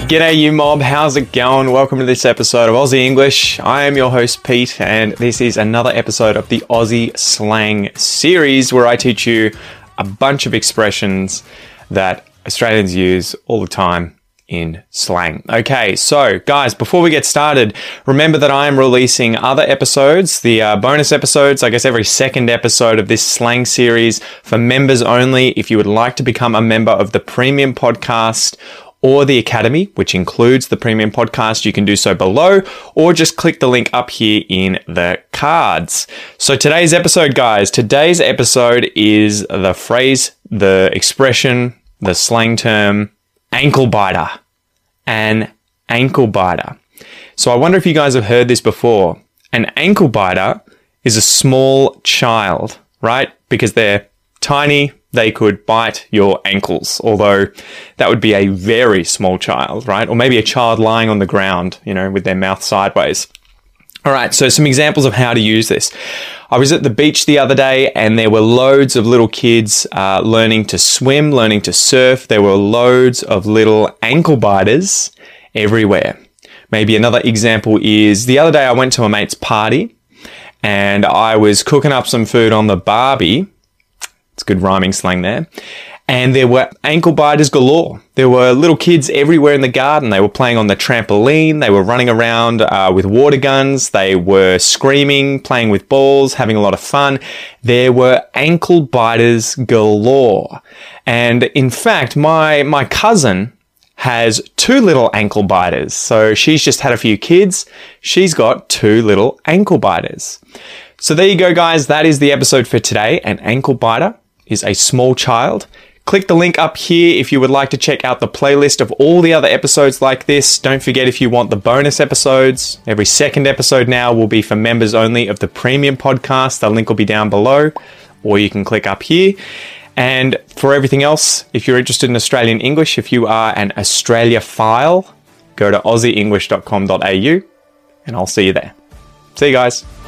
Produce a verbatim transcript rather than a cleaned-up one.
G'day you mob, how's it going? Welcome to this episode of Aussie English. I am your host Pete, and this is another episode of the Aussie Slang series where I teach you a bunch of expressions that Australians use all the time in slang. Okay, so guys, before we get started, remember that I am releasing other episodes, the uh, bonus episodes, I guess every second episode of this slang series for members only. If you would like to become a member of the Premium Podcast or the Academy, which includes the Premium Podcast, you can do so below, or just click the link up here in the cards. So today's episode, guys, today's episode is the phrase, the expression, the slang term, ankle biter. An ankle biter. So I wonder if you guys have heard this before. An ankle biter is a small child, right? Because they're tiny, they could bite your ankles, although that would be a very small child, right? Or maybe a child lying on the ground, you know, with their mouth sideways. All right, so some examples of how to use this. I was at the beach the other day and there were loads of little kids uh, learning to swim, learning to surf. There were loads of little ankle biters everywhere. Maybe another example is the other day I went to a mate's party and I was cooking up some food on the barbie. It's good rhyming slang there. And there were ankle biters galore. There were little kids everywhere in the garden. They were playing on the trampoline. They were running around uh, with water guns. They were screaming, playing with balls, having a lot of fun. There were ankle biters galore. And in fact, my, my cousin has two little ankle biters. So she's just had a few kids. She's got two little ankle biters. So there you go, guys. That is the episode for today. An ankle biter is a small child. Click the link up here if you would like to check out the playlist of all the other episodes like this. Don't forget, if you want the bonus episodes, every second episode now will be for members only of the Premium Podcast. The link will be down below, or you can click up here. And for everything else, if you're interested in Australian English, if you are an Australiaphile, go to aussie english dot com dot a u and I'll see you there. See you guys.